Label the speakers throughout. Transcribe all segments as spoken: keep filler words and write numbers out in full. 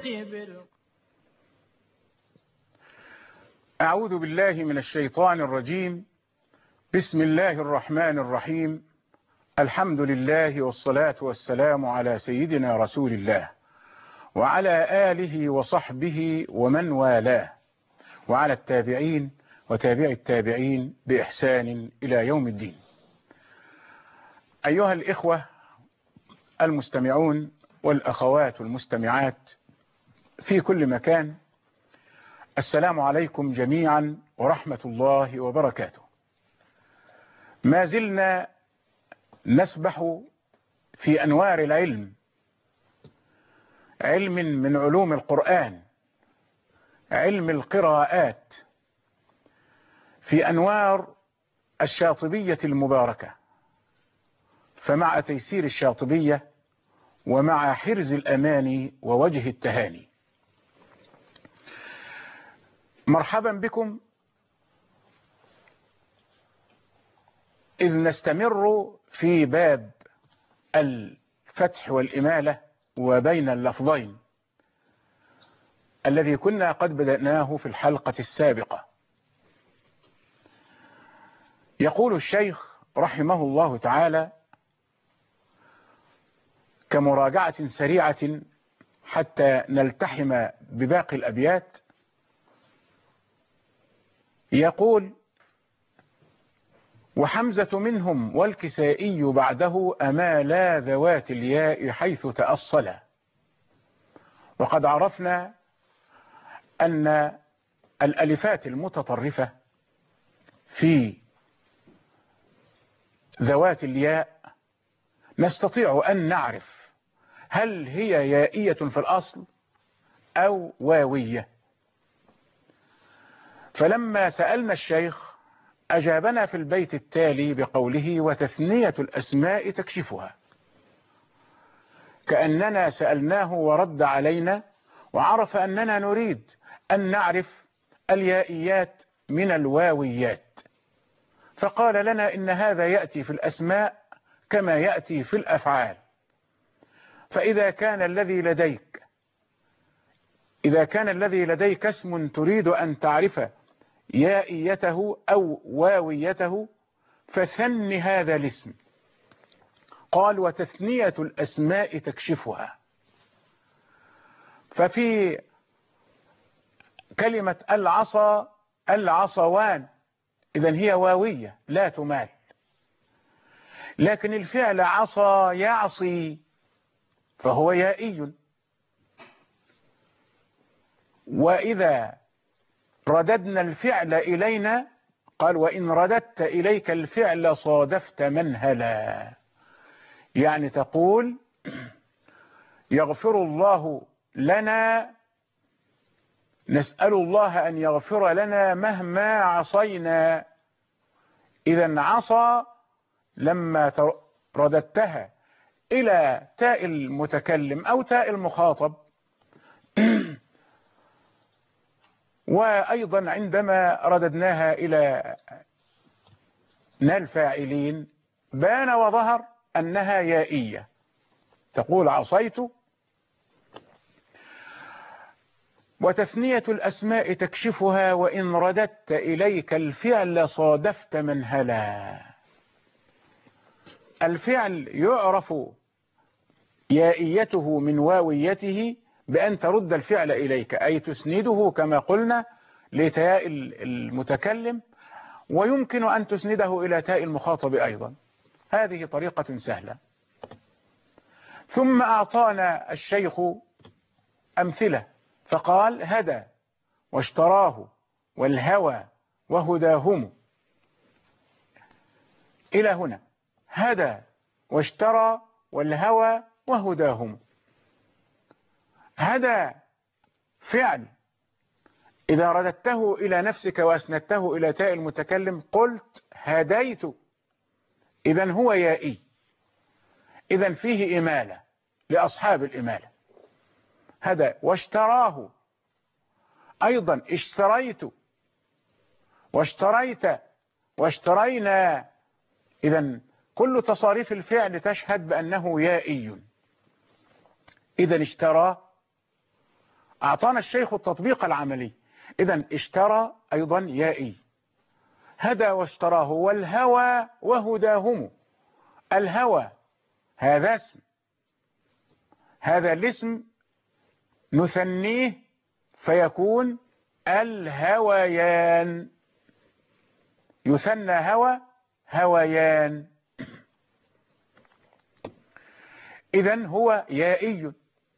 Speaker 1: بال...
Speaker 2: أعوذ بالله من الشيطان الرجيم. بسم الله الرحمن الرحيم. الحمد لله والصلاة والسلام على سيدنا رسول الله وعلى آله وصحبه ومن والاه وعلى التابعين وتابع التابعين بإحسان إلى يوم الدين. أيها الإخوة المستمعون والأخوات المستمعات في كل مكان، السلام عليكم جميعا ورحمة الله وبركاته. ما زلنا نسبح في أنوار العلم، علم من علوم القرآن، علم القراءات، في أنوار الشاطبية المباركة. فمع تيسير الشاطبية ومع حرز الأمان ووجه التهاني، مرحبا بكم إذ نستمر في باب الفتح والإمالة وبين اللفظين الذي كنا قد بدأناه في الحلقة السابقة. يقول الشيخ رحمه الله تعالى كمراجعة سريعة حتى نلتحم بباقي الأبيات، يقول: وحمزة منهم والكسائي بعده أمالا ذوات الياء حيث تأصلا. وقد عرفنا أن الألفات المتطرفة في ذوات الياء نستطيع أن نعرف هل هي يائية في الأصل أو واوية. فلما سألنا الشيخ أجابنا في البيت التالي بقوله: وتثنية الأسماء تكشفها، كأننا سألناه ورد علينا وعرف أننا نريد أن نعرف اليائيات من الواويات، فقال لنا إن هذا يأتي في الأسماء كما يأتي في الأفعال. فإذا كان الذي لديك إذا كان الذي لديك اسم تريد أن تعرف يائيته أو واويته فثن هذا الاسم. قال: وتثنية الأسماء تكشفها. ففي كلمة العصا العصوان إذن هي واوية لا تمال، لكن الفعل عصى يعصي فهو يائي. وإذا رددنا الفعل إلينا قال: وإن رددت إليك الفعل صادفت منهلا، يعني تقول يغفر الله لنا، نسأل الله أن يغفر لنا مهما عصينا. إذا عصى لما رددتها إلى تاء المتكلم أو تاء المخاطب، وأيضا عندما رددناها إلى نا الفاعلين بان وظهر أنها يائية. تقول عصيت. وتثنية الأسماء تكشفها وإن رددت إليك الفعل صادفت منهلا. الفعل يعرف يائيته من واويته بأن ترد الفعل إليك، أي تسنده كما قلنا لتاء المتكلم، ويمكن أن تسنده إلى تاء المخاطب أيضا. هذه طريقة سهلة. ثم أعطانا الشيخ أمثلة فقال: هدى واشتراه والهوى وهداهم. إلى هنا هدى واشترى والهوى وهداهم. هدى فعل إذا رددته إلى نفسك وأسندته إلى تاء المتكلم قلت هديت، إذن هو يائي، إذن فيه إمالة لأصحاب الإمالة. هدى. واشتراه أيضا اشتريت واشتريت واشترينا، إذن كل تصاريف الفعل تشهد بأنه يائي. إذن اشترى أعطانا الشيخ التطبيق العملي. إذن اشترى أيضا يائي، هدى واشتراه، والهوى وهداهم. الهوى هذا اسم، هذا الاسم نثنيه فيكون الهويان، يثنى هوى هويان. إذن هو يائي.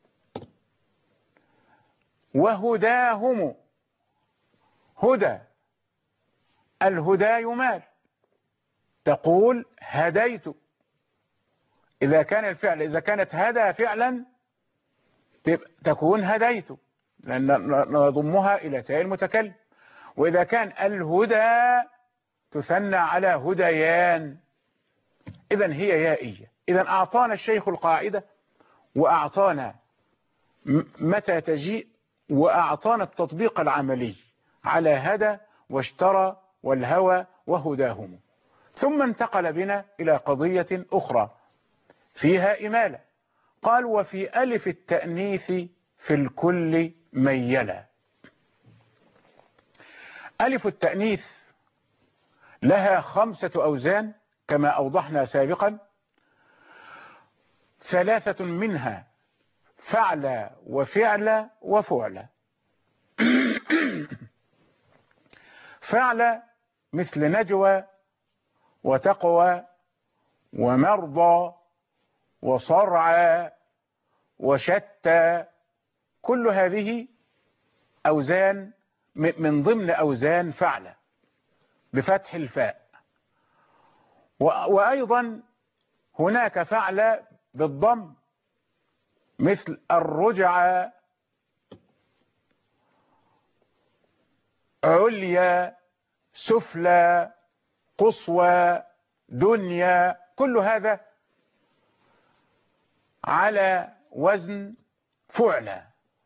Speaker 2: وهداهم، هدى، الهدى يمال، تقول هديت. إذا كان الفعل إذا كانت هدى فعلا تكون هديت، لأن نضمها إلى تاء المتكلم. وإذا كان الهدى تثنى على هديان، إذن هي يائية. إذن أعطانا الشيخ القاعدة، وأعطانا متى تجيء، وأعطانا التطبيق العملي على هدى واشترى والهوى وهداهم. ثم انتقل بنا إلى قضية أخرى فيها إمالة. قال وفي ألف التأنيث في الكل ميلا. ألف التأنيث لها خمسة أوزان كما أوضحنا سابقا، ثلاثة منها فعل وفعل وفعل. فعل مثل نجوى وتقوى ومرضى وصرعى وشتى، كل هذه أوزان من ضمن أوزان فعل بفتح الفاء. وأيضا هناك فعل بالضم مثل الرجعة، عليا، سفلى، قصوى، دنيا، كل هذا على وزن فعل.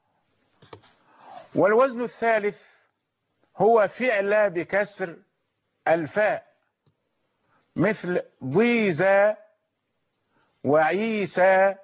Speaker 2: والوزن الثالث هو فعل بكسر الفاء مثل ضيزى وعيسى،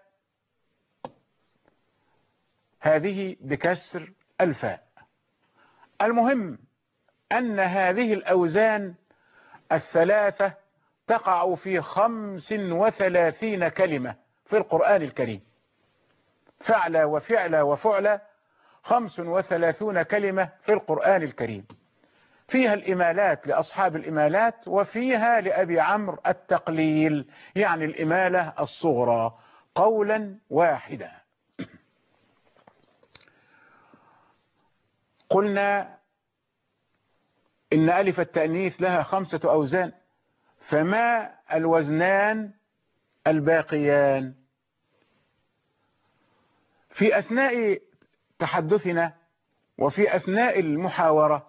Speaker 2: هذه بكسر الفاء. المهم أن هذه الأوزان الثلاثة تقع في خمس وثلاثين كلمة في القرآن الكريم. فعل وفعل وفعل خمس وثلاثون كلمة في القرآن الكريم، فيها الإمالات لأصحاب الإمالات، وفيها لأبي عمرو التقليل، يعني الإمالة الصغرى قولا واحدا. قلنا إن ألف التأنيث لها خمسة أوزان، فما الوزنان الباقيان؟ في أثناء تحدثنا وفي أثناء المحاورة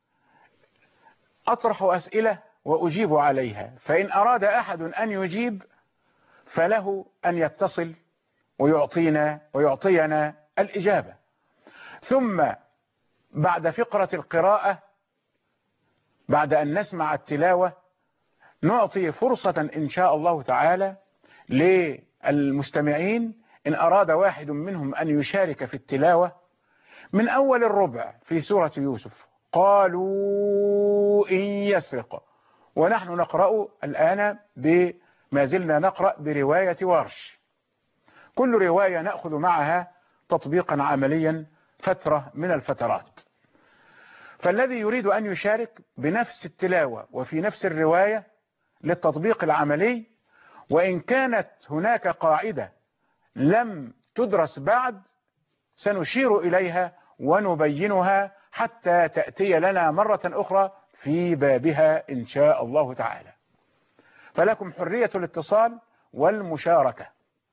Speaker 2: أطرح أسئلة وأجيب عليها، فإن أراد أحد أن يجيب فله أن يتصل ويعطينا ويعطينا الإجابة. ثم بعد فقرة القراءة، بعد أن نسمع التلاوة، نعطي فرصة إن شاء الله تعالى للمستمعين إن أراد واحد منهم أن يشارك في التلاوة من أول الربع في سورة يوسف. قالوا إن يسرق، ونحن نقرأ الآن بما زلنا نقرأ برواية ورش، كل رواية نأخذ معها تطبيقا عمليا فترة من الفترات. فالذي يريد أن يشارك بنفس التلاوة وفي نفس الرواية للتطبيق العملي، وإن كانت هناك قاعدة لم تدرس بعد سنشير إليها ونبينها حتى تأتي لنا مرة أخرى في بابها إن شاء الله تعالى. فلكم حرية الاتصال والمشاركة.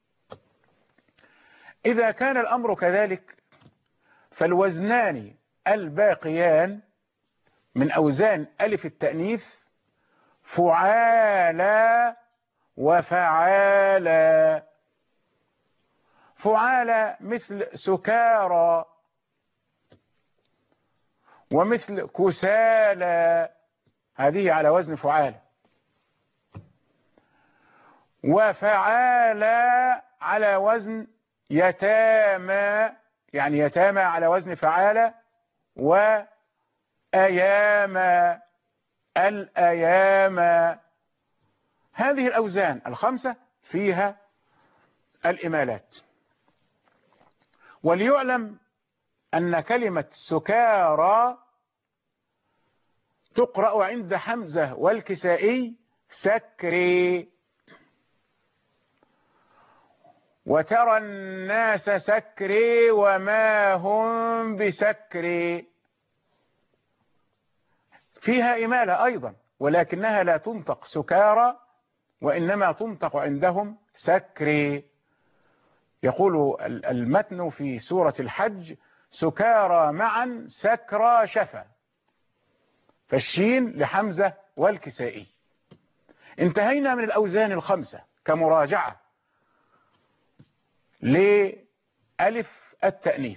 Speaker 2: إذا كان الأمر كذلك فالوزنان الباقيان من أوزان ألف التأنيث فعالا وفعالا. فعالا مثل سكارى ومثل كسالى، هذه على وزن فعال. وفعالا على وزن يتامى يعني يتامى على وزن فعالة، وأيام الأيام. هذه الأوزان الخمسة فيها الإمالات. وليعلم أن كلمة سكارى تقرأ عند حمزة والكسائي سكري، وترى الناس سكري وما هم بسكري، فيها إمالة أيضا، ولكنها لا تنطق سكارى، وإنما تنطق عندهم سكري. يقول المتن في سورة الحج سكارى معا سكرى شفا، فالشين لحمزة والكسائي. انتهينا من الأوزان الخمسة كمراجعة لألف التأنيث.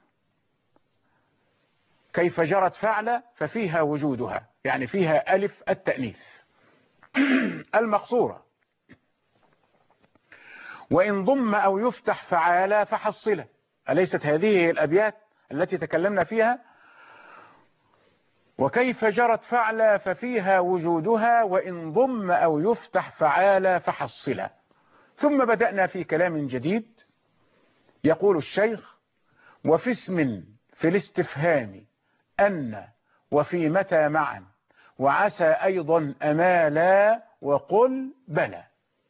Speaker 2: كيف جرت فعل ففيها وجودها، يعني فيها ألف التأنيث المقصورة. وإن ضم أو يفتح فعال فحصلة. أليست هذه الأبيات التي تكلمنا فيها؟ وكيف جرت فعل ففيها وجودها، وإن ضم أو يفتح فعال فحصلة. ثم بدأنا في كلام جديد. يقول الشيخ: وفي اسم في الاستفهام أن وفي متى معا، وعسى أيضا أمالا، وقل بلى.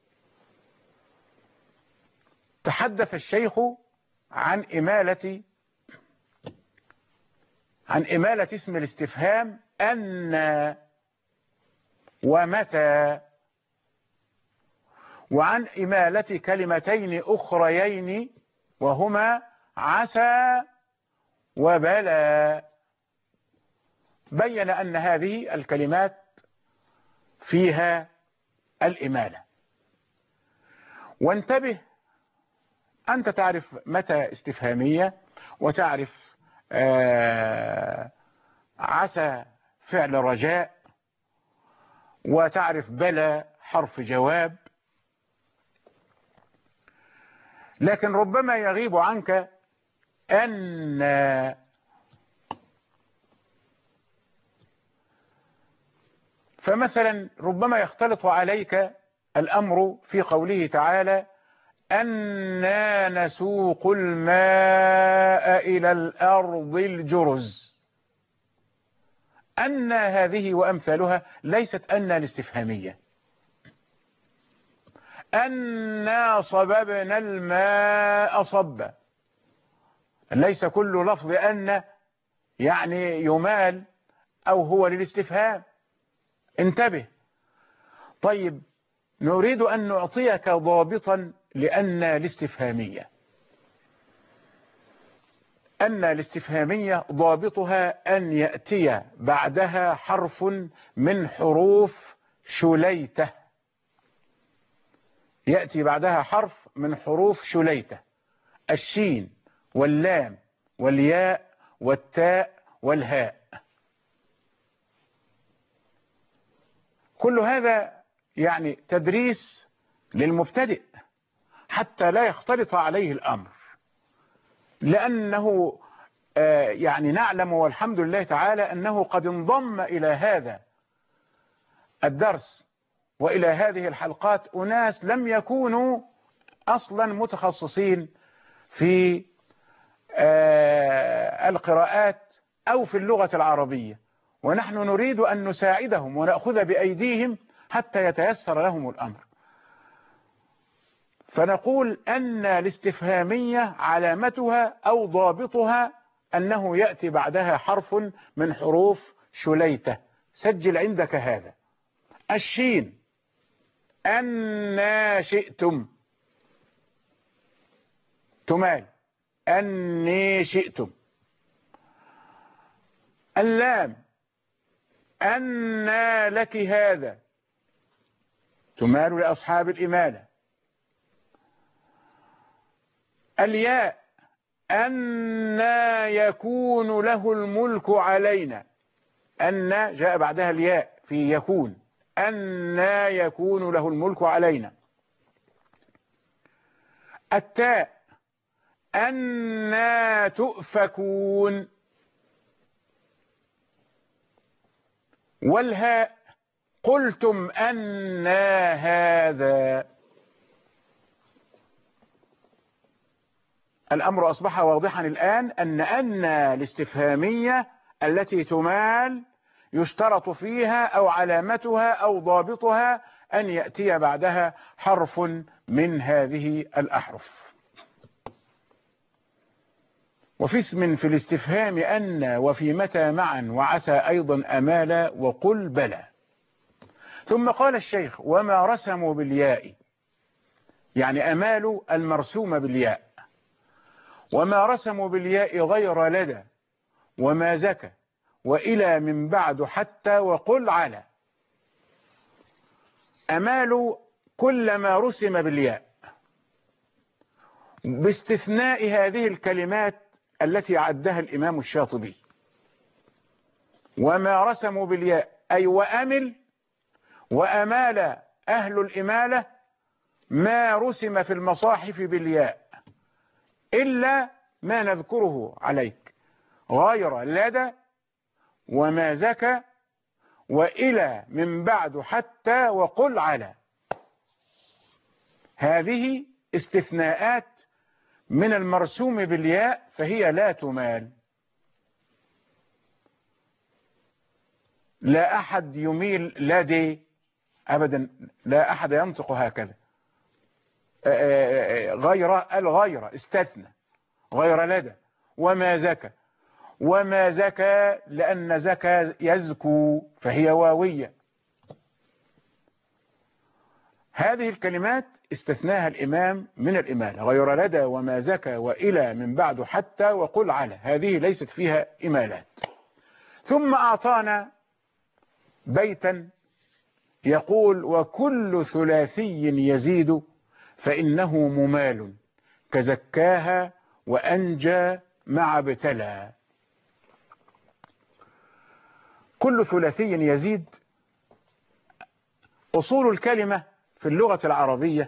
Speaker 2: تحدث الشيخ عن إمالة عن إمالة اسم الاستفهام أن ومتى، وعن إمالة كلمتين أخريين وهما عسى وبلى. بين أن هذه الكلمات فيها الإمالة. وانتبه، أنت تعرف متى استفهامية، وتعرف آه عسى فعل رجاء، وتعرف بلى حرف جواب، لكن ربما يغيب عنك أن. فمثلا ربما يختلط عليك الأمر في قوله تعالى: أنا نسوق الماء إلى الأرض الجرز. أن هذه وأمثالها ليست أن الاستفهامية. أنا صببنا الماء صبا، ليس كل لفظ أن يعني يمال أو هو للاستفهام. انتبه. طيب، نريد أن نعطيك ضابطا لأن الاستفهامية. أن الاستفهامية ضابطها أن يأتي بعدها حرف من حروف شليته. يأتي بعدها حرف من حروف شليته: الشين واللام والياء والتاء والهاء. كل هذا يعني تدريس للمبتدئ حتى لا يختلط عليه الأمر، لأنه يعني نعلم والحمد لله تعالى أنه قد انضم إلى هذا الدرس وإلى هذه الحلقات أناس لم يكونوا أصلا متخصصين في القراءات أو في اللغة العربية، ونحن نريد أن نساعدهم ونأخذ بأيديهم حتى يتيسر لهم الأمر. فنقول أن الاستفهامية علامتها أو ضابطها أنه يأتي بعدها حرف من حروف شليته. سجل عندك هذا: الشين أن شئتم تمال أني شئتم. اللام أن لك هذا تمال لأصحاب الإمالة. الياء أن يكون له الملك علينا. أن جاء بعدها الياء في يكون. أن يكون له الملك علينا. التاء أنى تؤفكون. والهاء قلتم أنى هذا. الأمر أصبح واضحا الآن أن أنى الاستفهامية التي تمال يشترط فيها أو علامتها أو ضابطها أن يأتي بعدها حرف من هذه الأحرف. وفي اسم في الاستفهام أن وفي متى معا وعسى أيضا أمال وقل بلى. ثم قال الشيخ وما رسموا بالياء، يعني أمال المرسوم بالياء، وما رسموا بالياء غير لدى وما زكى وإلى من بعد حتى وقل على. أمال كل ما رسم بالياء باستثناء هذه الكلمات التي عدها الإمام الشاطبي. وما رسموا بالياء أي وأمل وأمال أهل الإمالة ما رسم في المصاحف بالياء إلا ما نذكره عليك غير لدى وما زكى وإلى من بعد حتى وقل على. هذه استثناءات من المرسوم بالياء فهي لا تمال. لا أحد يميل لدي أبدا، لا أحد ينطق هكذا. غير الغير استثنى غير لدى وما زكى وما زكى لأن زكى يزكو فهي واوية. هذه الكلمات استثناها الإمام من الإمالة غير لدى وما زكى وإلى من بعد حتى وقل على. هذه ليست فيها إمالات. ثم أعطانا بيتا يقول وكل ثلاثي يزيد فإنه ممال كزكاها وأنجى مع ابتلى. كل ثلاثي يزيد أصول الكلمة في اللغة العربية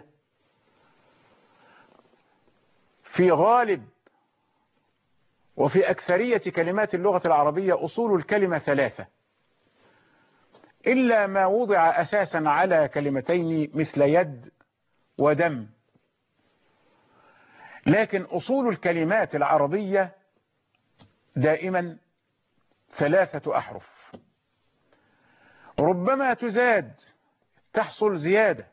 Speaker 2: في غالب وفي أكثرية كلمات اللغة العربية أصول الكلمة ثلاثة إلا ما وضع أساسا على كلمتين مثل يد ودم. لكن أصول الكلمات العربية دائما ثلاثة أحرف، ربما تزاد تحصل زيادة.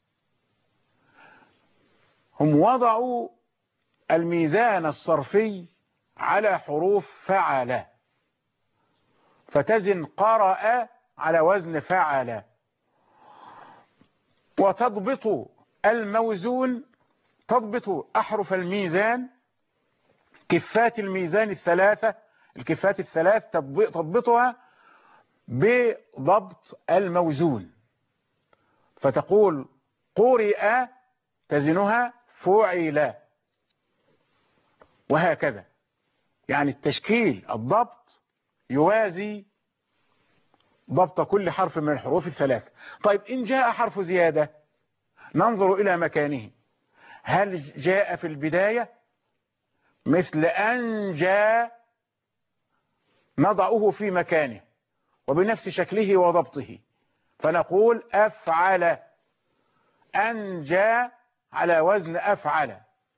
Speaker 2: هم وضعوا الميزان الصرفي على حروف فعل فتزن قرأ على وزن فعل، وتضبط الموزون تضبط أحرف الميزان كفات الميزان الثلاثة الكفات الثلاث تضبطها بضبط الموزون، فتقول قرئ تزنها فعل وهكذا. يعني التشكيل الضبط يوازي ضبط كل حرف من الحروف الثلاث. طيب إن جاء حرف زيادة ننظر إلى مكانه، هل جاء في البداية مثل أن جاء نضعه في مكانه وبنفس شكله وضبطه فنقول أفعل. أن جاء على وزن أفعل.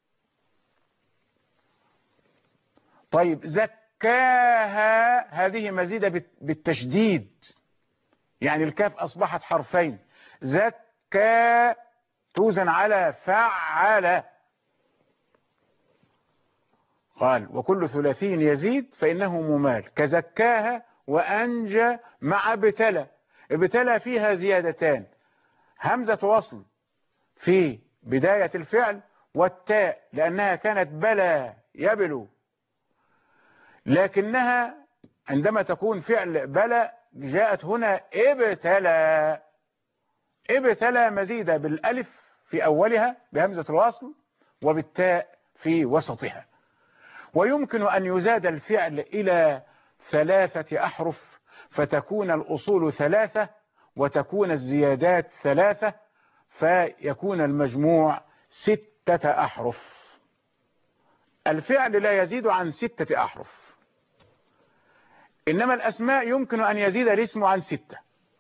Speaker 2: طيب زكاها هذه مزيدة بالتشديد، يعني الكاف أصبحت حرفين. زكا توزن على فعل. قال وكل ثلاثي يزيد فإنه ممال كزكاها وأنجى مع ابتلى. ابتلى فيها زيادتان، همزة وصل في بداية الفعل والتاء لأنها كانت بلى يبلو، لكنها عندما تكون فعل بلى جاءت هنا ابتلى. ابتلى مزيدة بالألف في أولها بهمزة الوصل وبالتاء في وسطها. ويمكن أن يزاد الفعل إلى ثلاثة أحرف فتكون الأصول ثلاثة وتكون الزيادات ثلاثة فيكون المجموع ستة أحرف. الفعل لا يزيد عن ستة أحرف، إنما الأسماء يمكن أن يزيد الاسم عن ستة،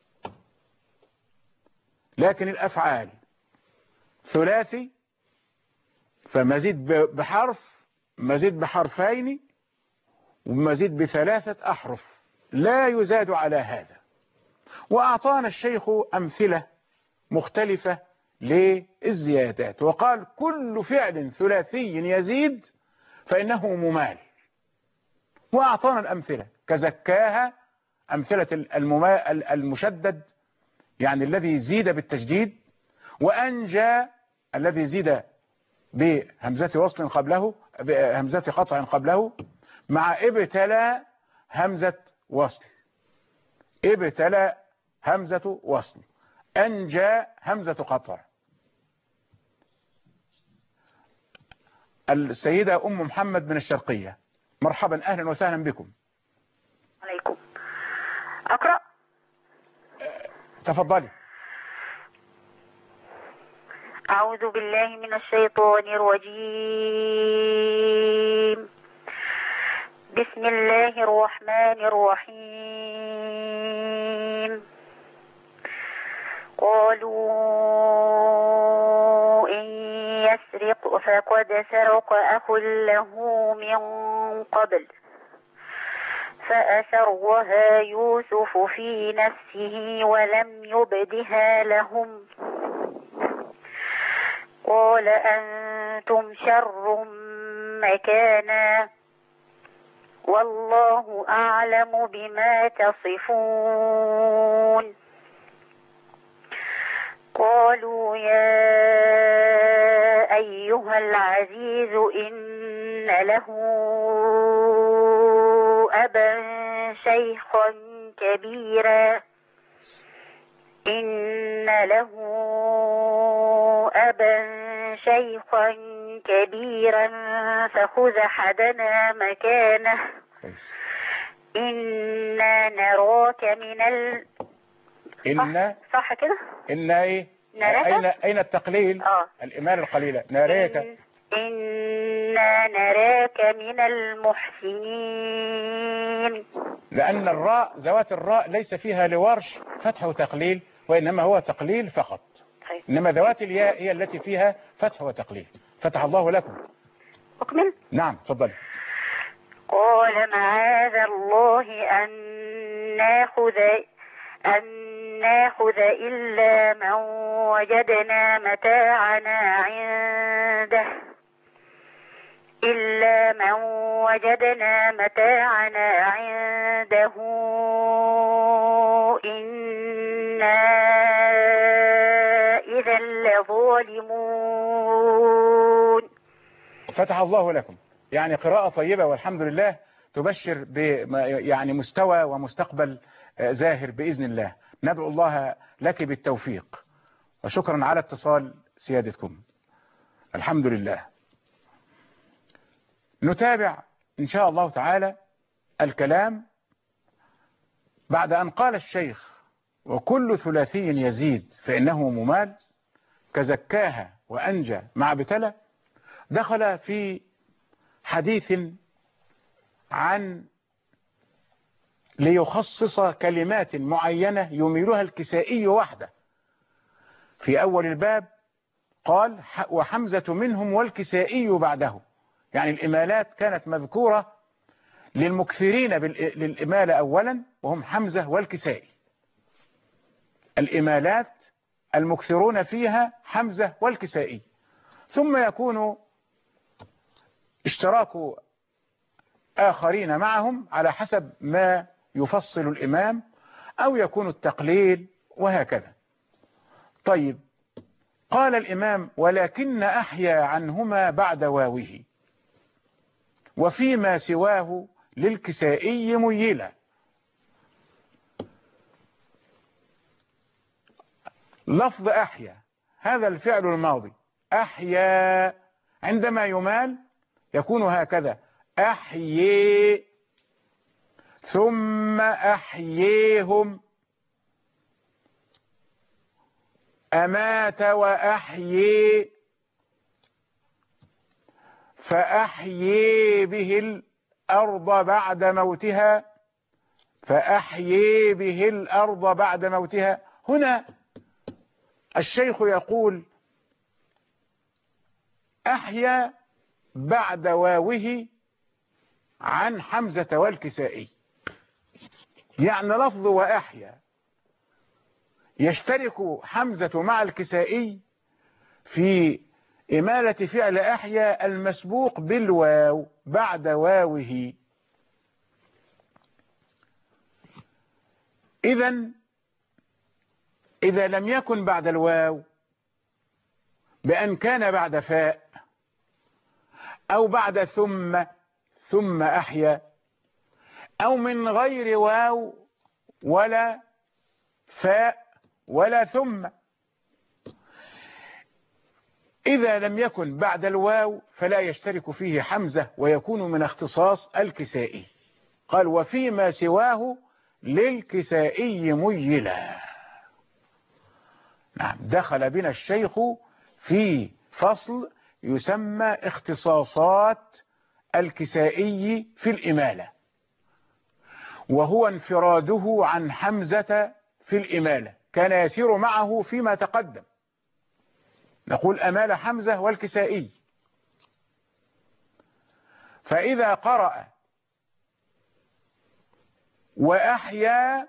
Speaker 2: لكن الأفعال ثلاثي، فمزيد بحرف، مزيد بحرفين، ومزيد بثلاثة أحرف، لا يزاد على هذا. وأعطانا الشيخ أمثلة مختلفة للزيادات، وقال كل فعل ثلاثي يزيد فإنه ممال، وأعطانا الأمثلة كزكاها، أمثلة المشدد يعني الذي زيد بالتشديد، وأنجى الذي زيد بهمزة وصل قبله، بهمزة قطع قبله، مع ابتلى همزة وصل، ابتلى همزة وصل، أنجى همزة قطع. السيدة أم محمد من الشرقية، مرحبا، أهلا وسهلا بكم.
Speaker 1: عليكم. أقرأ.
Speaker 2: تفضلي.
Speaker 1: أعوذ بالله من الشيطان الرجيم. بسم الله الرحمن الرحيم. قالوا إن يسرق فقد سرق أخ له من قبل فأسرها يوسف في نفسه ولم يبدها لهم قال أنتم شر مكانا والله أعلم بما تصفون. قالوا يا أيها العزيز إن له أبا شيخا كبيرا إن له أبا شيخا كبيرا فخذ أحدنا مكانه إنا نراك من ال
Speaker 2: إن
Speaker 1: صح, صح كده؟
Speaker 2: إن إيه؟ أين أين التقليل؟
Speaker 1: آه.
Speaker 2: الإمالة القليلة نراك.
Speaker 1: إن إنا نراك من المحسنين.
Speaker 2: لأن الراء ذوات الراء ليس فيها لورش فتح وتقليل، وإنما هو تقليل فقط.
Speaker 1: طيب.
Speaker 2: إنما ذوات الياء هي التي فيها فتح وتقليل. فتح الله لكم.
Speaker 1: أكمل.
Speaker 2: نعم تفضلي.
Speaker 1: قال معاذ الله أن ناخذ أن ناخذ إلا من وجدنا متاعنا عنده إلا من وجدنا متاعنا عنده إنا إذا لظالمون.
Speaker 2: فتح الله لكم، يعني قراءة طيبة والحمد لله، تبشر ب يعني مستوى ومستقبل زاهر بإذن الله. ندعو الله لك بالتوفيق، وشكرا على اتصال سيادتكم. الحمد لله. نتابع إن شاء الله تعالى الكلام بعد أن قال الشيخ وكل ثلاثي يزيد فإنه ممال كزكاها وأنجى مع بتلى. دخل في حديث عن ليخصص كلمات معينة يميلها الكسائي وحده. في أول الباب قال وحمزة منهم والكسائي بعده، يعني الإمالات كانت مذكورة للمكثرين للإمالة أولا وهم حمزة والكسائي. الإمالات المكثرون فيها حمزة والكسائي، ثم يكون اشتراك آخرين معهم على حسب ما يفصل الإمام، أو يكون التقليل وهكذا. طيب، قال الإمام ولكن أحيا عنهما بعد واوه وفيما سواه للكسائي ميلا. لفظ أحيا هذا الفعل الماضي، أحيا عندما يمال يكون هكذا: أحيي ثم أحييهم، أمات وأحيي. فأحيي به الأرض بعد موتها فأحيي به الأرض بعد موتها. هنا الشيخ يقول أحيا بعد واوه عن حمزة والكسائي، يعني لفظ وأحيا يشترك حمزة مع الكسائي في إمالة فعل أحيا المسبوق بالواو بعد واوه. إذن إذا لم يكن بعد الواو بأن كان بعد فاء أو بعد ثم ثم أحيا أو من غير واو ولا فاء ولا ثم، إذا لم يكن بعد الواو فلا يشترك فيه حمزة ويكون من اختصاص الكسائي. قال وفيما سواه للكسائي ميلا. نعم، دخل بنا الشيخ في فصل يسمى اختصاصات الكسائي في الإمالة، وهو انفراده عن حمزة في الإمالة، كان يسير معه فيما تقدم. نقول أمال حمزة والكسائي، فإذا قرأ وأحيا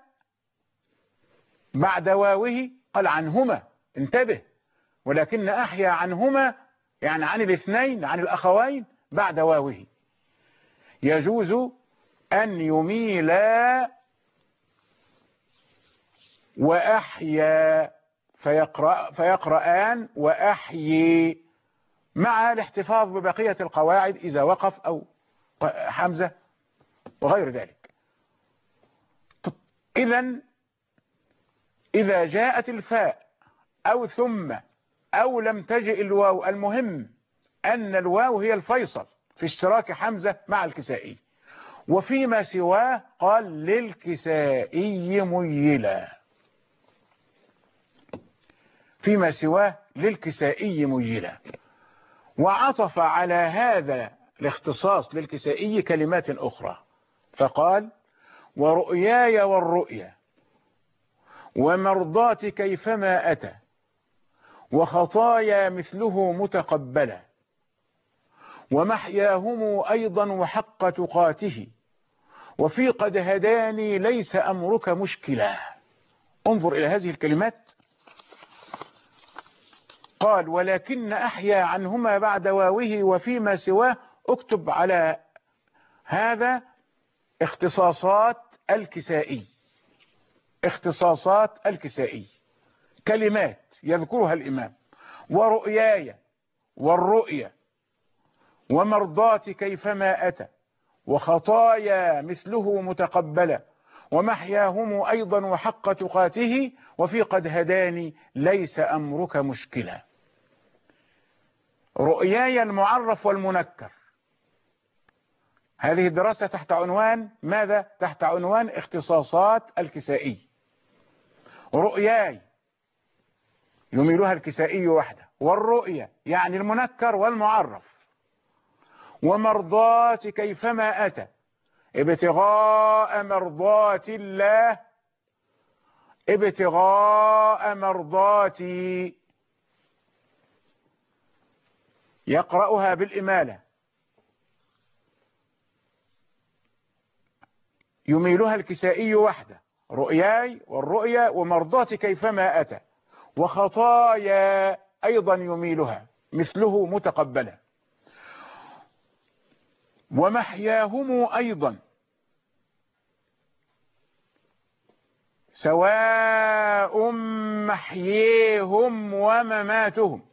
Speaker 2: بعد واوه قال عنهما، انتبه، ولكن أحيا عنهما يعني عن الاثنين عن الأخوين بعد واوه. يجوز أن يميلا وأحيا فيقرأ فيقرآن وأحيي مع الاحتفاظ ببقية القواعد إذا وقف أو حمزة وغير ذلك. إذن إذا جاءت الفاء أو ثم أو لم تجئ الواو، المهم أن الواو هي الفيصل في اشتراك حمزة مع الكسائي. وفيما سواه قال للكسائي ميلا، فيما سواه للكسائي ميلا. وعطف على هذا الاختصاص للكسائي كلمات أخرى فقال ورؤياي والرؤيا ومرضات كيفما أتى وخطايا مثله متقبلة ومحياهم أيضا وحق تقاته وفي قد هداني ليس أمرك مشكلة. انظر إلى هذه الكلمات. قال ولكن أحيا عنهما بعد واوه وفيما سواه. اكتب على هذا اختصاصات الكسائي، اختصاصات الكسائي كلمات يذكرها الإمام: ورؤياي والرؤيا ومرضات كيفما أتى وخطايا مثله متقبلة ومحياهم أيضا وحق تقاته وفي قد هداني ليس أمرك مشكلة. رؤياي المعرف والمنكر، هذه الدراسة تحت عنوان ماذا؟ تحت عنوان اختصاصات الكسائي. رؤياي يميلها الكسائي وحده، والرؤيا يعني المنكر والمعرف، ومرضات كيفما أتى ابتغاء مرضات الله، ابتغاء مرضاتي، يقرأها بالإمالة، يميلها الكسائي وحده. رؤياي والرؤيا ومرضات كيفما أتى، وخطايا أيضا يميلها مثله متقبلة، ومحياهم أيضا سواء محييهم ومماتهم،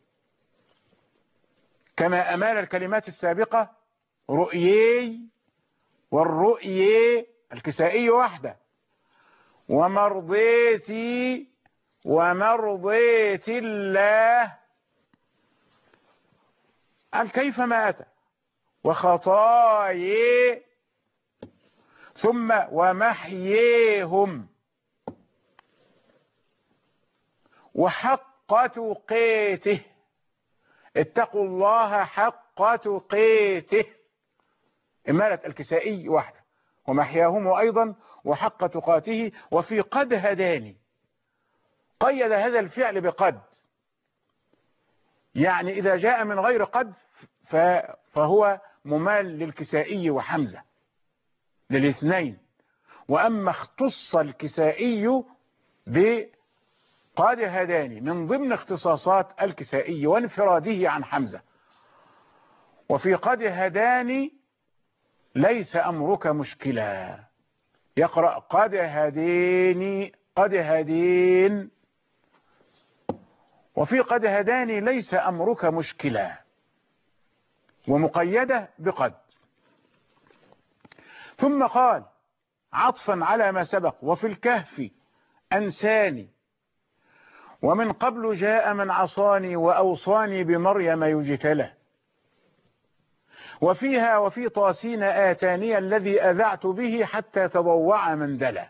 Speaker 2: كما أمال الكلمات السابقة رؤيي والرؤيي الكسائي وحده، ومرضيتي ومرضيت الله كيفما أتى، وخطايا ثم ومحييهم وحق تقاته، اتقوا الله حق وحق تقيته، إمالة الكسائي واحدة، ومحياهم أيضا وحق تقاته. وفي قد هداني قيد هذا الفعل بقد، يعني إذا جاء من غير قد فهو ممال للكسائي وحمزة للاثنين. وأما اختص الكسائي بقد هداني من ضمن اختصاصات الكسائي وانفراده عن حمزة. وفي قد هداني ليس أمرك مشكلا، يقرأ قد هديني قد هدين. وفي قد هداني ليس أمرك مشكلا، ومقيدة بقد. ثم قال عطفا على ما سبق وفي الكهف أنساني ومن قبل جاء من عصاني وأوصاني بمريم يجتله وفيها وفي طاسين آتاني الذي أذعت به حتى تضوع من دلا.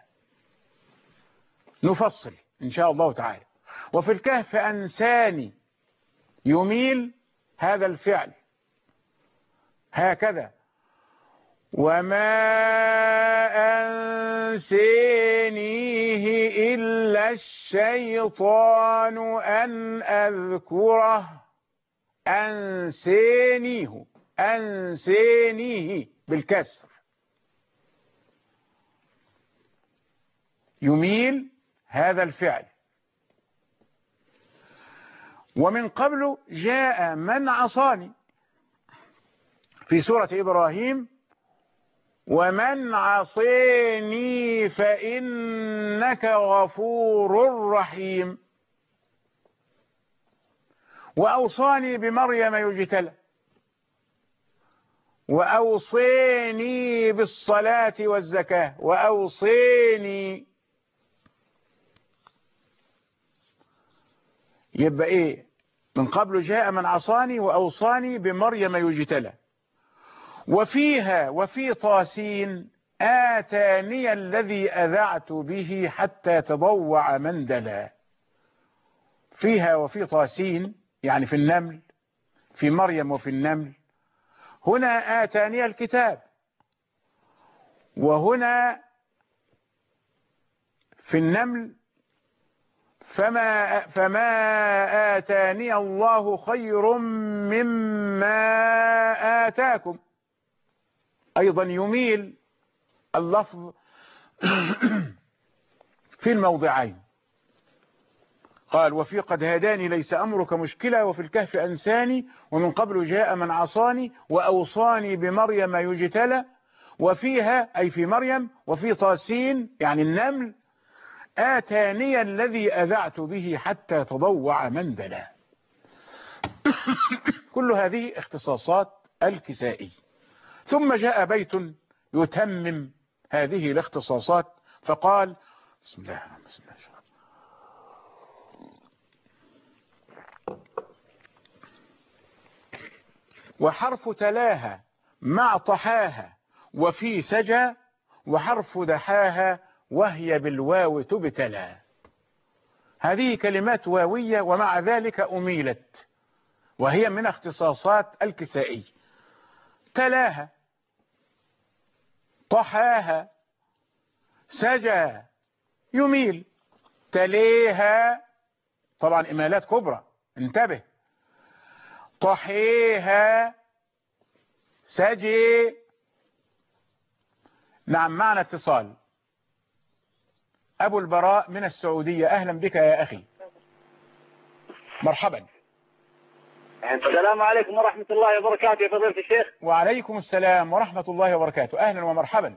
Speaker 2: نفصل إن شاء الله تعالى. وفي الكهف أنساني يميل هذا الفعل هكذا، وما أنسانيه إلا الشيطان أن أذكره. أنسانيه أنسانيه بالكسر يميل هذا الفعل. ومن قبل جاء من عصاني في سورة إبراهيم ومن عصيني فإنك غفور رحيم. وأوصاني بمريم يجتلى وأوصيني بالصلاة والزكاة وأوصيني. يبقى إيه؟ من قبل جاء من عصاني وأوصاني بمريم يجتلى. وفيها وفي طاسين آتاني الذي أذعت به حتى تضوع من دلا. فيها وفي طاسين يعني في النمل، في مريم وفي النمل. هنا آتاني الكتاب، وهنا في النمل فما, فما آتاني الله خير مما آتاكم. أيضا يميل اللفظ في الموضعين. قال وفي قد هداني ليس أمرك مشكلة وفي الكهف أنساني ومن قبل جاء من عصاني وأوصاني بمريم يجتلى. وفيها أي في مريم وفي طاسين يعني النمل آتاني الذي أذعت به حتى تضوع من دلا. كل هذه اختصاصات الكسائي. ثم جاء بيت يتمم هذه الاختصاصات فقال بسم الله بسم الله وحرف تلاها مع طحاها وفي سجى وحرف دحاها وهي بالواو تبتلى. هذه كلمات واوية ومع ذلك أميلت، وهي من اختصاصات الكسائي. تلاها طحاها سجى يميل. تليها طبعا إمالات كبرى انتبه. طحيها سجي. نعم معنا اتصال. أبو البراء من السعودية، أهلا بك يا أخي. مرحبا.
Speaker 3: السلام عليكم ورحمة الله وبركاته يا فضيلة الشيخ.
Speaker 2: وعليكم السلام ورحمة الله وبركاته، أهلا ومرحبا.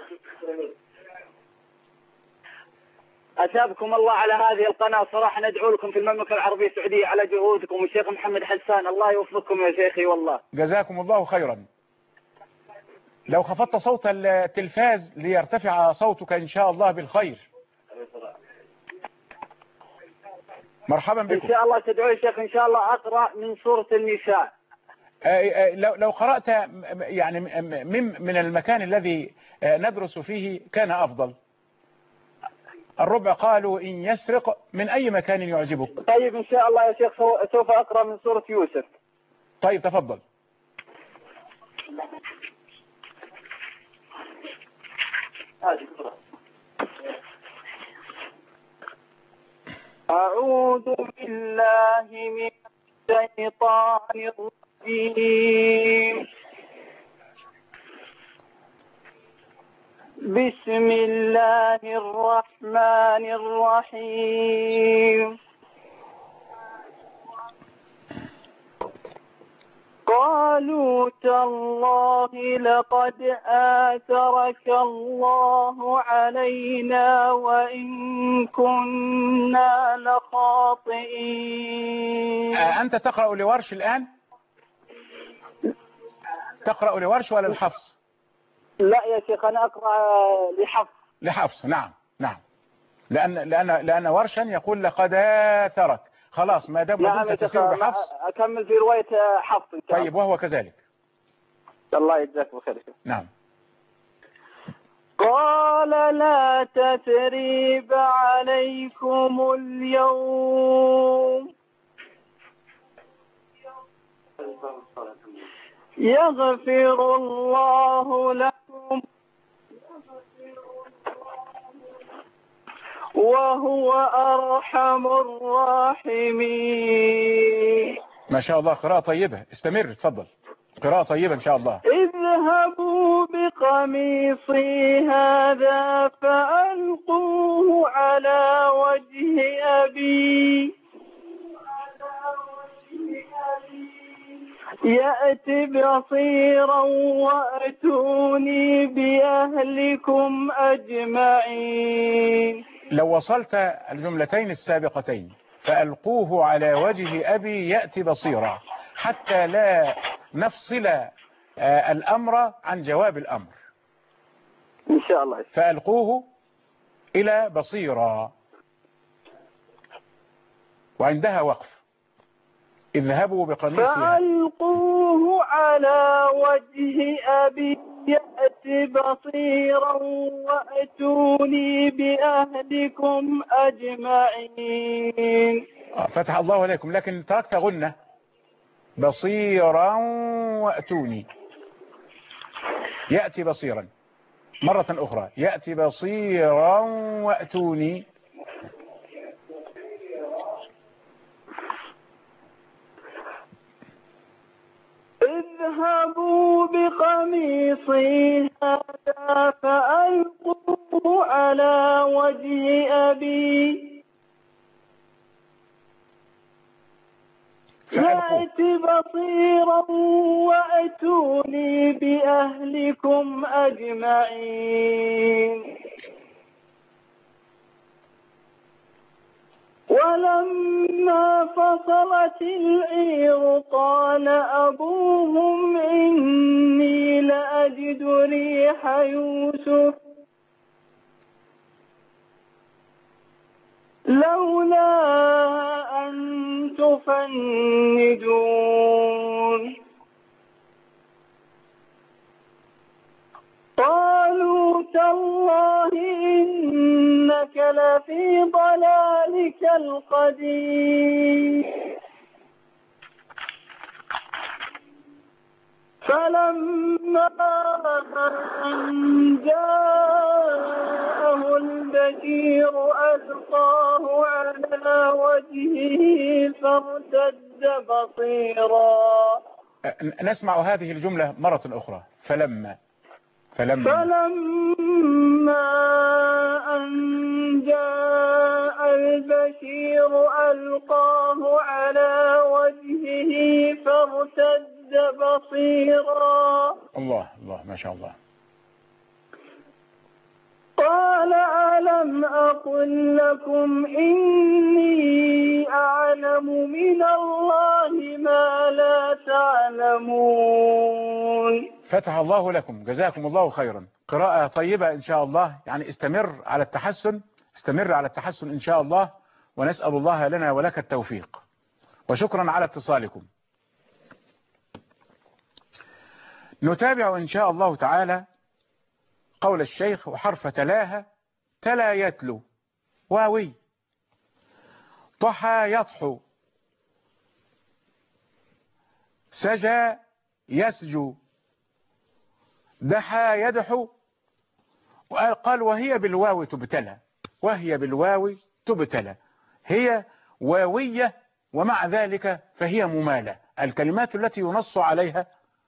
Speaker 3: أثابكم الله على هذه القناة، صراحة ندعو لكم في المملكة العربية السعودية على جهودكم، والشيخ محمد حسان الله يوفقكم يا شيخي والله.
Speaker 2: جزاكم الله خيرا. لو خفضت صوت التلفاز ليرتفع صوتك إن شاء الله بالخير. مرحبا بكم.
Speaker 3: إن شاء الله تدعو يا شيخ. إن شاء الله أقرأ من سورة النساء.
Speaker 2: لو لو قرأت يعني من من المكان الذي ندرس فيه كان أفضل. الربع قالوا إن يسرق من أي مكان يعجبك.
Speaker 3: طيب إن شاء الله يا شيخ سوف أقرأ من سورة يوسف.
Speaker 2: طيب تفضل.
Speaker 3: أعوذ بالله من الشيطان الرجيم. بسم الله الرحمن الرحيم. قالوا تالله لقد آثرك الله علينا وإن كنا لخاطئين.
Speaker 2: أنت تقرأ لورش الآن؟ تقرأ لورش ولا الحفص؟
Speaker 3: لا يا شيخ أنا أقرأ لحفص.
Speaker 2: لحفص نعم نعم. لأن لأن لأن ورشا يقول لقد آثرك. خلاص ما دام
Speaker 3: نعم
Speaker 2: كنت تسير بحفص
Speaker 3: أكمل في رواية حفص إن شاء الله.
Speaker 2: طيب وهو كذلك.
Speaker 3: الله يجزاك بخير.
Speaker 2: نعم.
Speaker 3: قال لا تثريب عليكم اليوم يغفر الله لكم وهو أرحم الراحمين.
Speaker 2: ما شاء الله قراءة طيبة. استمر تفضل. قراءة طيبة إن شاء الله.
Speaker 3: اذهبوا بقميصي هذا فألقوه على وجه أبي يأت بصيرا وأتوني بأهلكم أجمعين.
Speaker 2: لو وصلت الجملتين السابقتين فألقوه على وجه أبي يأتي بصيرا حتى لا نفصل الأمر عن جواب الأمر
Speaker 3: إن شاء الله.
Speaker 2: فألقوه إلى بصيرا وعندها وقف. اذهبوا بقميصي
Speaker 3: فألقوه على وجه أبي يأتي بصيرا وأتوني بأهلكم أجمعين.
Speaker 2: فتح الله عليكم. لكن تركت غنة. بصيرا وأتوني. يأتي بصيرا مرة أخرى. يأتي بصيرا وأتوني.
Speaker 3: اذهبوا بقميصي هذا فألقوه على وجه أبي يأتي بصيرا وأتوني بأهلكم أجمعين. ولما فصلت العير قال أبوهم إني لأجد ريح يوسف لولا أن تفندون. قالوا تالله إنك لفي ضلالك القديم. فلما أن جاءه البشير ألقاه على وجهه فارتد بصيرا.
Speaker 2: نسمع هذه الجملة مرة أخرى. فلما فلما
Speaker 3: فلما أن جاء البشير ألقاه على وجهه فارتد بصيرا.
Speaker 2: الله الله ما شاء الله.
Speaker 3: قال ألم أقل لكم إني أعلم من الله ما لا تعلمون.
Speaker 2: فتح الله لكم. جزاكم الله خيرا. قراءة طيبة إن شاء الله. يعني استمر على التحسن. استمر على التحسن إن شاء الله. ونسأل الله لنا ولك التوفيق. وشكرا على اتصالكم. نتابع إن شاء الله تعالى قول الشيخ وحرف تلاها. تلا يتلو واوي. طحى يطحو. سجى يسجو. دحى يدحو، وقال وهي بالواو تبتلى، وهي بالواو تبتلى، هي واوية ومع ذلك فهي ممالة. الكلمات التي ينص عليها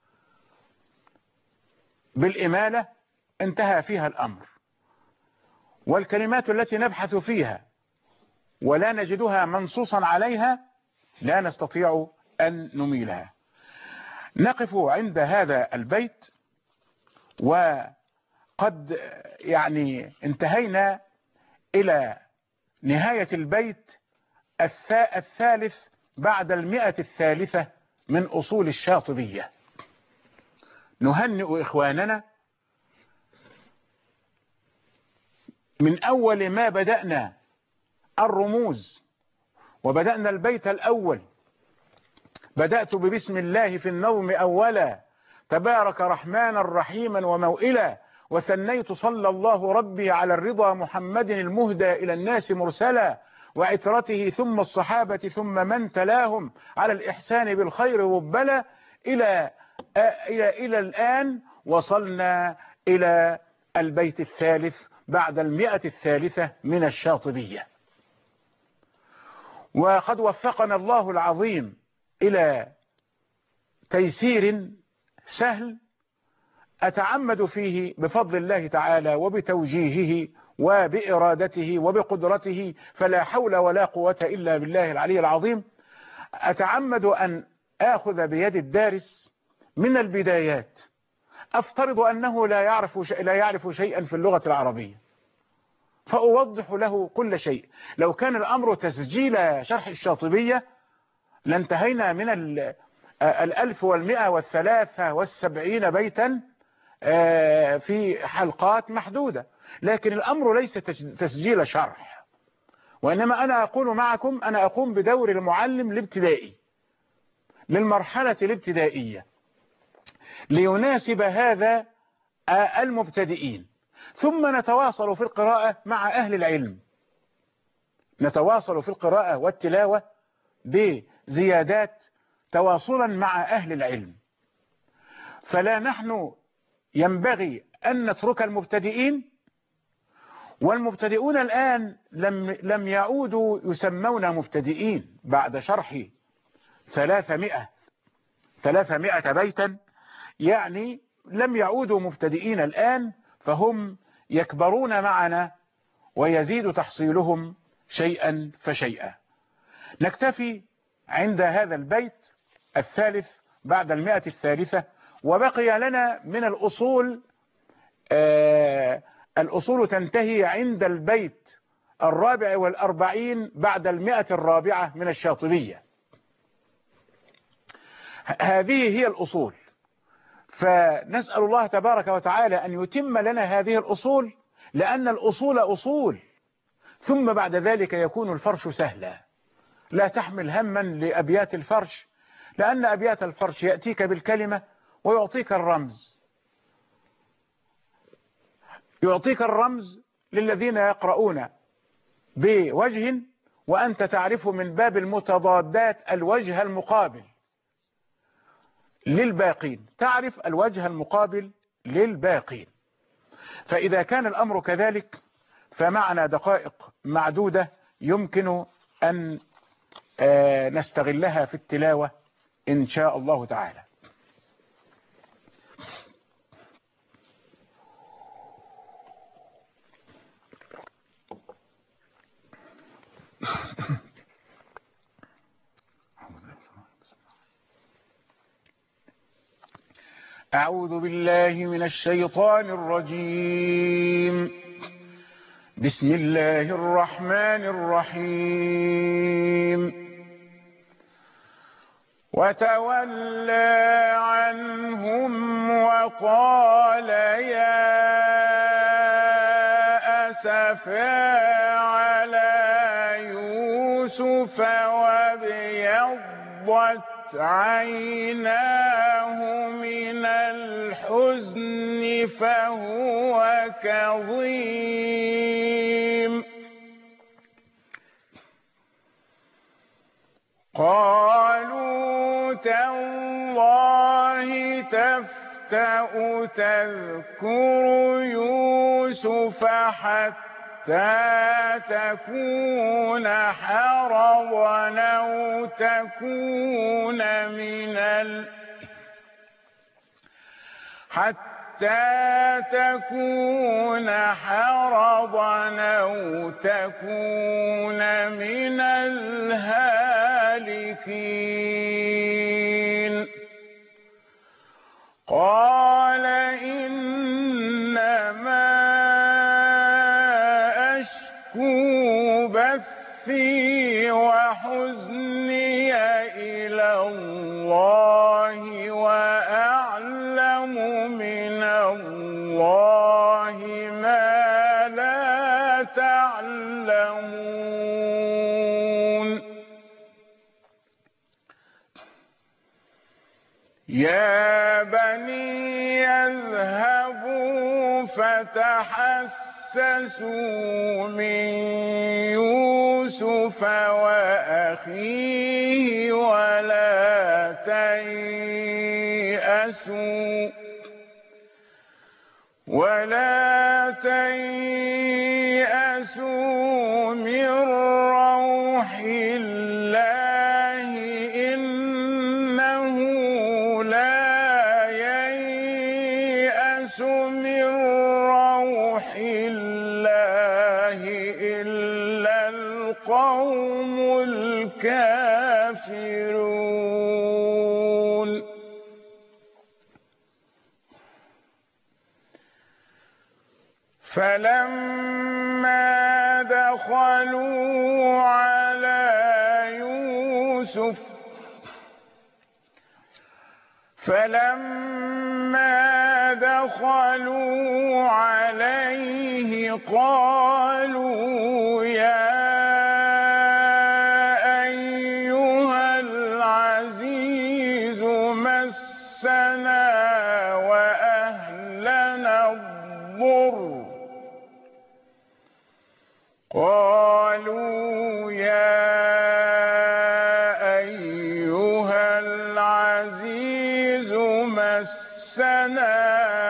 Speaker 2: بالإمالة انتهى فيها الأمر، والكلمات التي نبحث فيها ولا نجدها منصوصا عليها لا نستطيع أن نميلها. نقف عند هذا البيت، وقد يعني انتهينا إلى نهاية البيت الثالث بعد المئة الثالثة من أصول الشاطبية. نهنئ إخواننا من أول ما بدأنا الرموز، وبدأنا البيت الأول، بدأت ببسم الله في النظم أولا، تبارك رحمانا رحيما وموئلا، وثنيت صلى الله ربي على الرضا محمد المهدى إلى الناس مرسلا، وعترته ثم الصحابة ثم من تلاهم على الإحسان بالخير وبلا، إلى إلى إلى الآن وصلنا إلى البيت الثالث بعد المئة الثالثة من الشاطبية. وقد وفقنا الله العظيم إلى تيسير سهل أتعمد فيه بفضل الله تعالى وبتوجيهه وبإرادته وبقدرته، فلا حول ولا قوة إلا بالله العلي العظيم. أتعمد أن آخذ بيد الدارس من البدايات، أفترض أنه لا يعرف شيء لا يعرف شيئا في اللغة العربية، فأوضح له كل شيء. لو كان الأمر تسجيل شرح الشاطبية لانتهينا من الألف والمئة والثلاثة والسبعين بيتا في حلقات محدودة، لكن الأمر ليس تسجيل شرح، وإنما أنا أقول معكم، أنا أقوم بدور المعلم الابتدائي للمرحلة الابتدائية ليناسب هذا المبتدئين، ثم نتواصل في القراءة مع أهل العلم، نتواصل في القراءة والتلاوة بزيادات تواصلا مع أهل العلم. فلا نحن ينبغي أن نترك المبتدئين، والمبتدئون الآن لم لم يعودوا يسمون مبتدئين بعد شرح ثلاثمائة ثلاثمائة بيتا، يعني لم يعودوا مبتدئين الآن، فهم يكبرون معنا ويزيد تحصيلهم شيئا فشيئا. نكتفي عند هذا البيت الثالث بعد المئة الثالثة، وبقي لنا من الأصول آه الأصول تنتهي عند البيت الرابع والأربعين بعد المئة الرابعة من الشاطبية. هذه هي الأصول، فنسأل الله تبارك وتعالى أن يتم لنا هذه الأصول، لأن الأصول أصول، ثم بعد ذلك يكون الفرش سهلا. لا تحمل هما لأبيات الفرش، لأن أبيات الفرش يأتيك بالكلمة ويعطيك الرمز، يعطيك الرمز للذين يقرؤون بوجه، وأنت تعرف من باب المتضادات الوجه المقابل للباقين، تعرف الوجه المقابل للباقين. فإذا كان الأمر كذلك فمعنا دقائق معدودة يمكن أن نستغلها في التلاوة إن شاء الله تعالى. أعوذ بالله من الشيطان الرجيم. بسم الله الرحمن الرحيم. وتولى عنهم وقال يا أسفا على يوسف وابيضت عيناه من الحزن فهو كظيم. قالوا تالله تفتأ تفتأ تذكر يوسف حتى تكون حرضا أو تكون من ال حتى تكون حرضا أو تكون من الهالكين قال إنما أشكو بثي وحزني إلى الله وأعلم من الله ما لا تعلمون يا بني اذهبوا فتحسسوا من يوسف وأخيه ولا تيأسوا ولا تيأسوا من روح الله إنه لا ييأس من روح الله إلا القوم الكافرون فلما دخلوا على يوسف فلما دخلوا عليه قالوا يا أيها العزيز مسنا وأهلنا الضر قالوا يا أيها العزيز مسنا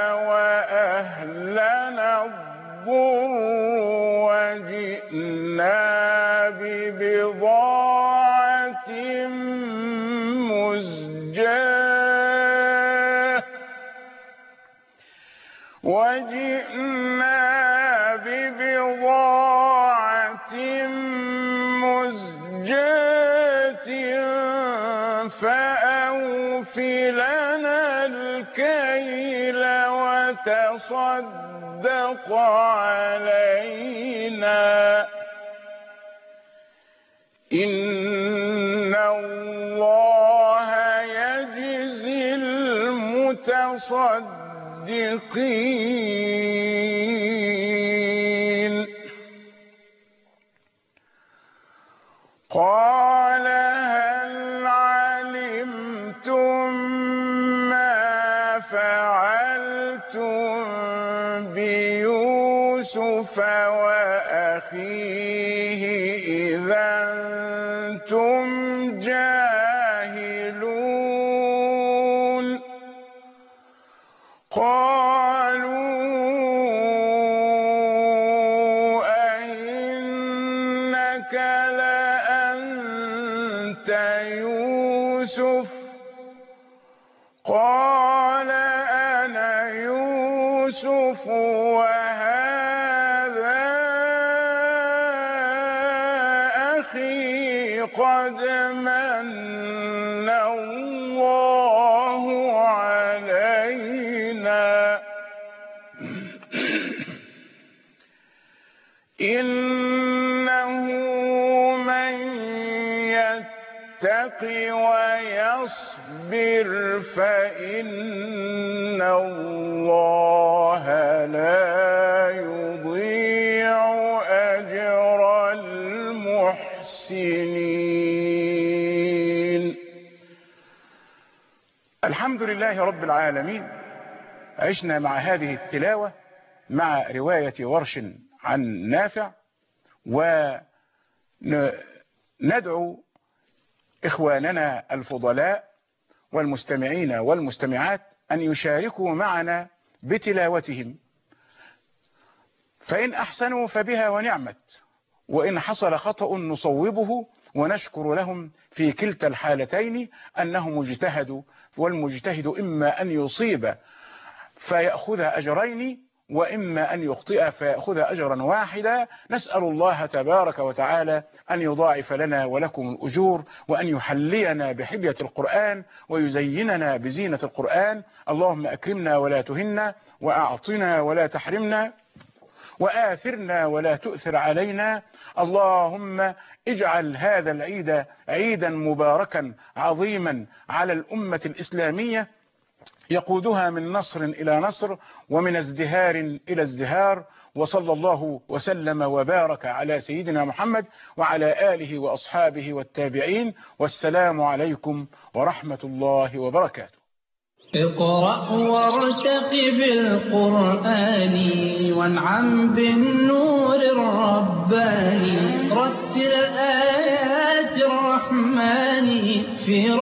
Speaker 2: وأهلنا الضر وجئنا ببضاعة مزجاة وجئنا ببضاعة مزجاة فأوف لنا الكيل وتصدق علينا إن الله يجزي المتصدقين قال هل علمتم ما فعلتم بيوسف وأخيه إذا أنتم جاهلون قالوا أئنك لأنت يوسف قال أنا يوسف وهذا أخي قد من الله علينا إنه من يتق ويصبر فإن الله لا يضيع أجر المحسنين. الحمد لله رب العالمين. عشنا مع هذه التلاوة مع رواية ورش عن نافع، وندعو إخواننا الفضلاء والمستمعين والمستمعات أن يشاركوا معنا بتلاوتهم، فإن أحسنوا فبها ونعمت، وإن حصل خطأ نصوبه ونشكر لهم في كلتا الحالتين أنهم اجتهدوا، والمجتهد إما أن يصيب فيأخذ أجرين، وإما أن يخطئ فيأخذ أجرا واحدا. نسأل الله تبارك وتعالى أن يضاعف لنا ولكم الأجور، وأن يحلينا بحلية القرآن ويزيننا بزينة القرآن. اللهم أكرمنا ولا تهنا، وأعطنا ولا تحرمنا، وآثرنا ولا تؤثر علينا. اللهم اجعل هذا العيد عيدا مباركا عظيما على الأمة الإسلامية، يقودها من نصر إلى نصر ومن ازدهار إلى ازدهار. وصلى الله وسلم وبارك على سيدنا محمد وعلى آله وأصحابه والتابعين، والسلام عليكم ورحمة الله وبركاته.
Speaker 4: اقرأ وارتقب القرآن وانعم بالنور الرباني، رتل آيات الرحمن في